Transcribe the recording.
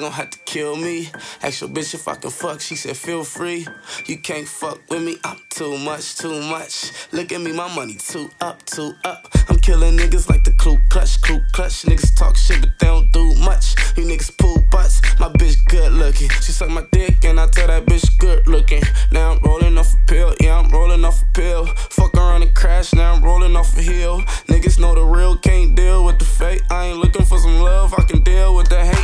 gon' have to kill me. Ask your bitch if I can fuck, she said feel free. You can't fuck with me, I'm too much, too much. Look at me, my money too up, too up. I'm killing niggas like the Ku Klux, Ku Klux. Niggas talk shit but they don't do much.